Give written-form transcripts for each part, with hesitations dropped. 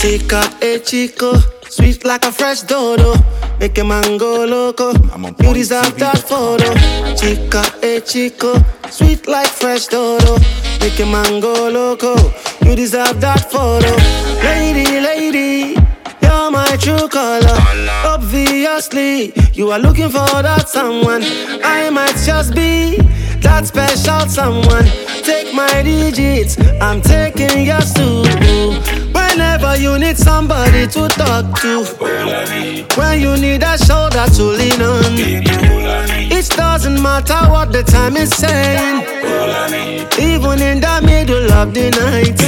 Chica, chico, sweet like a fresh dodo. Make a man go loco. You deserve that photo. Chica, chico, sweet like fresh dodo. Make a man go loco. You deserve that photo. Lady, lady, you're my true color. Obviously, you are looking for that someone. I might just be that special someone. Take my digits, I'm taking yours too. Whenever you need somebody to talk to, when you need a shoulder to lean on, it doesn't matter what the time is saying, even in the middle of the night.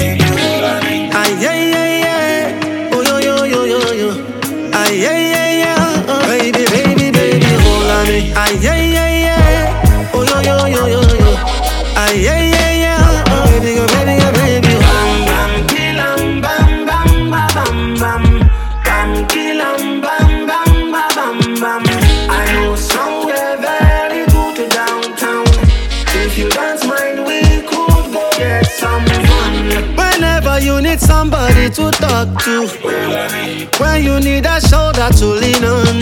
Ay, yeah, yeah, yeah. Oh, yo, yo, yo, yo, yo. Ay, yeah, yeah, yeah. Oh, baby, baby, baby, hold on me. Ay, yeah, yeah, yeah. Oh, yo, yo, yo, yo, yo. Ay, yeah, yeah, yeah. Oh, baby, go, baby, go, baby. Bam, bam, kill 'em, bam, bam, ba, bam, bam. Bam, kill 'em, bam, bam, ba, bam, bam. I know somewhere very good to downtown. If you don't mind, we could go get some fun. Whenever you need somebody to talk to, when you need a shoulder to lean on,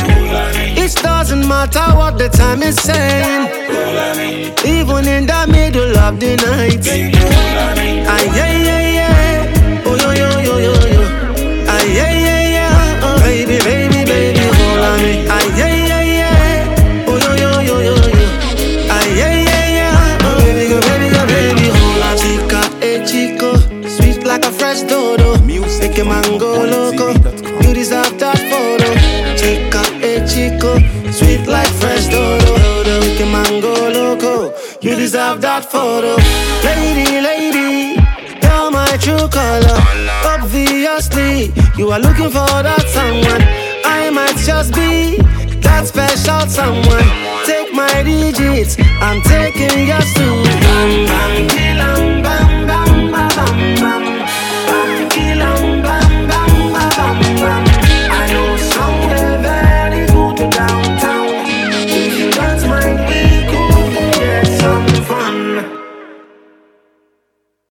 it doesn't matter what the time is saying, even in the middle of the night. Ay, yeah, yeah, yeah. Oh, yo, yo, yo, yo, yo. Ay, yeah, yeah, yeah. Oh, baby, baby, baby, hold on me. Ay, yeah, yeah, yeah. Oh, yo, yo, yo, yo, yo. Ay, yeah, yeah, yeah. Oh, baby, go, baby, go, baby, hold on. Chica, chico, sweet like a fresh dodo. Make a man go loco. You deserve that photo. Chica, chico, sweet like fresh dodo. Make a man go loco. You deserve that photo. Lady, lady, you're my true color. Obviously, you are looking for that someone. I might just be that special someone. Take my digits, I'm taking yours too.